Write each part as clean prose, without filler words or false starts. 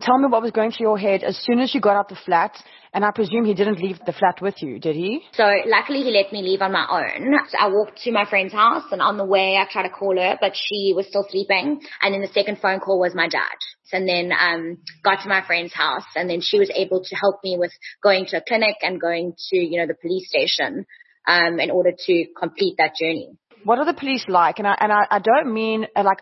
Tell me what was going through your head as soon as you got out the flat, and I presume he didn't leave the flat with you, did he? So luckily he let me leave on my own. So I walked to my friend's house, and on the way I tried to call her, but she was still sleeping. And then the second phone call was my dad. And then got to my friend's house, and then she was able to help me with going to a clinic and going to, the police station in order to complete that journey. What are the police like? And I don't mean like,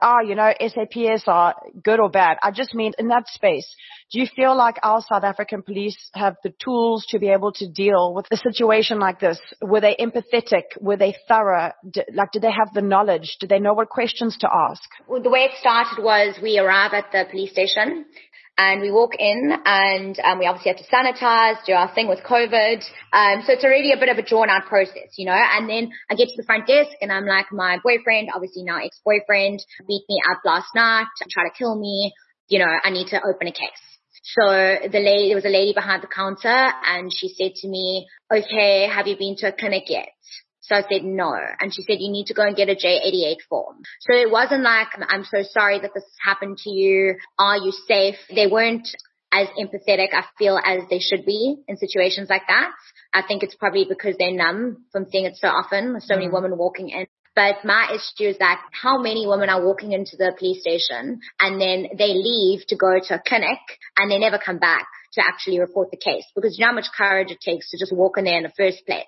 SAPS are good or bad. I just mean in that space. Do you feel like our South African police have the tools to be able to deal with a situation like this? Were they empathetic? Were they thorough? Did they have the knowledge? Did they know what questions to ask? Well, the way it started was we arrive at the police station. And we walk in, and we obviously have to sanitize, do our thing with COVID. So it's already a bit of a drawn-out process, And then I get to the front desk, and I'm like, my boyfriend, obviously now ex-boyfriend, beat me up last night, tried to kill me. I need to open a case. So there was a lady behind the counter, and she said to me, okay, have you been to a clinic yet? So I said no. And she said, you need to go and get a J88 form. So it wasn't like, I'm so sorry that this happened to you. Are you safe? They weren't as empathetic, I feel, as they should be in situations like that. I think it's probably because they're numb from seeing it so often. There's so many women walking in. But my issue is that how many women are walking into the police station and then they leave to go to a clinic and they never come back to actually report the case, because you know how much courage it takes to just walk in there in the first place.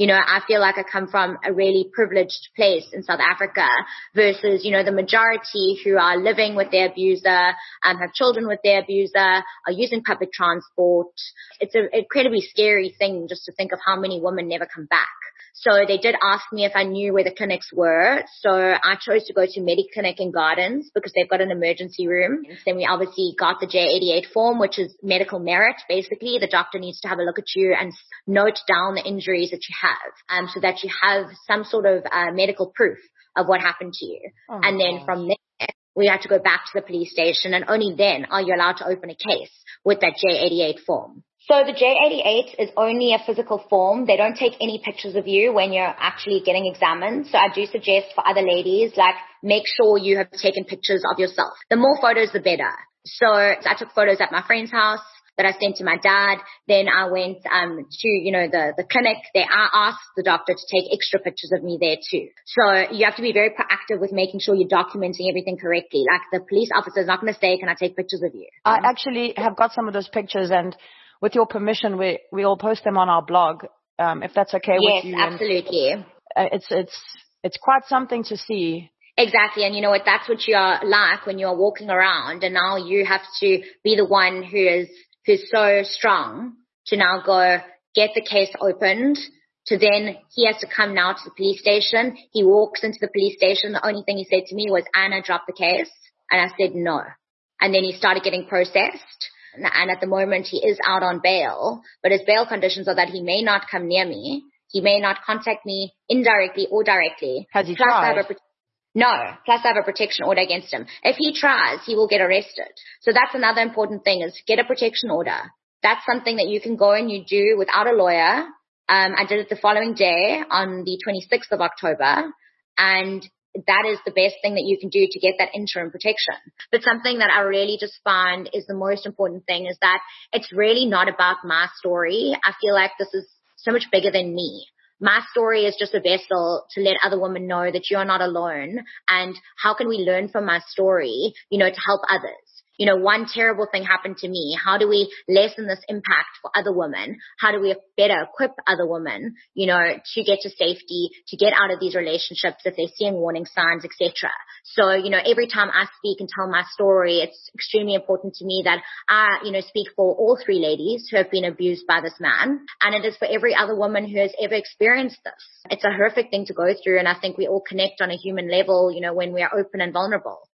I feel like I come from a really privileged place in South Africa versus, the majority who are living with their abuser, have children with their abuser, are using public transport. It's an incredibly scary thing just to think of how many women never come back. So they did ask me if I knew where the clinics were. So I chose to go to Mediclinic in Gardens because they've got an emergency room. Then we obviously got the J88 form, which is medical merit. Basically, the doctor needs to have a look at you and note down the injuries that you have, so that you have some sort of medical proof of what happened to you. And then from there, we had to go back to the police station, and only then are you allowed to open a case with that J88 form. So the J88 is only a physical form. They don't take any pictures of you when you're actually getting examined. So I do suggest for other ladies, make sure you have taken pictures of yourself. The more photos, the better. So I took photos at my friend's house that I sent to my dad. Then I went to, the clinic. I asked the doctor to take extra pictures of me there too. So you have to be very proactive with making sure you're documenting everything correctly. Like the police officer is not going to say, can I take pictures of you? I actually have got some of those pictures, and with your permission, we will post them on our blog, if that's okay with you. Yes, absolutely. It's quite something to see. Exactly. And you know what? That's what you are like when you're walking around, and now you have to be the one who's so strong to now go get the case opened. To then he has to come now to the police station. He walks into the police station. The only thing he said to me was, Anna, drop the case. And I said no. And then he started getting processed. And at the moment he is out on bail, but his bail conditions are that he may not come near me. He may not contact me indirectly or directly. Has he tried? No, plus I have a protection order against him. If he tries, he will get arrested. So that's another important thing, is get a protection order. That's something that you can go and you do without a lawyer. I did it the following day on the 26th of October, and that is the best thing that you can do to get that interim protection. But something that I really just find is the most important thing is that it's really not about my story. I feel like this is so much bigger than me. My story is just a vessel to let other women know that you are not alone, and how can we learn from my story, to help others. One terrible thing happened to me. How do we lessen this impact for other women? How do we better equip other women, to get to safety, to get out of these relationships if they're seeing warning signs, etc. So, every time I speak and tell my story, it's extremely important to me that I, speak for all three ladies who have been abused by this man. And it is for every other woman who has ever experienced this. It's a horrific thing to go through. And I think we all connect on a human level, when we are open and vulnerable.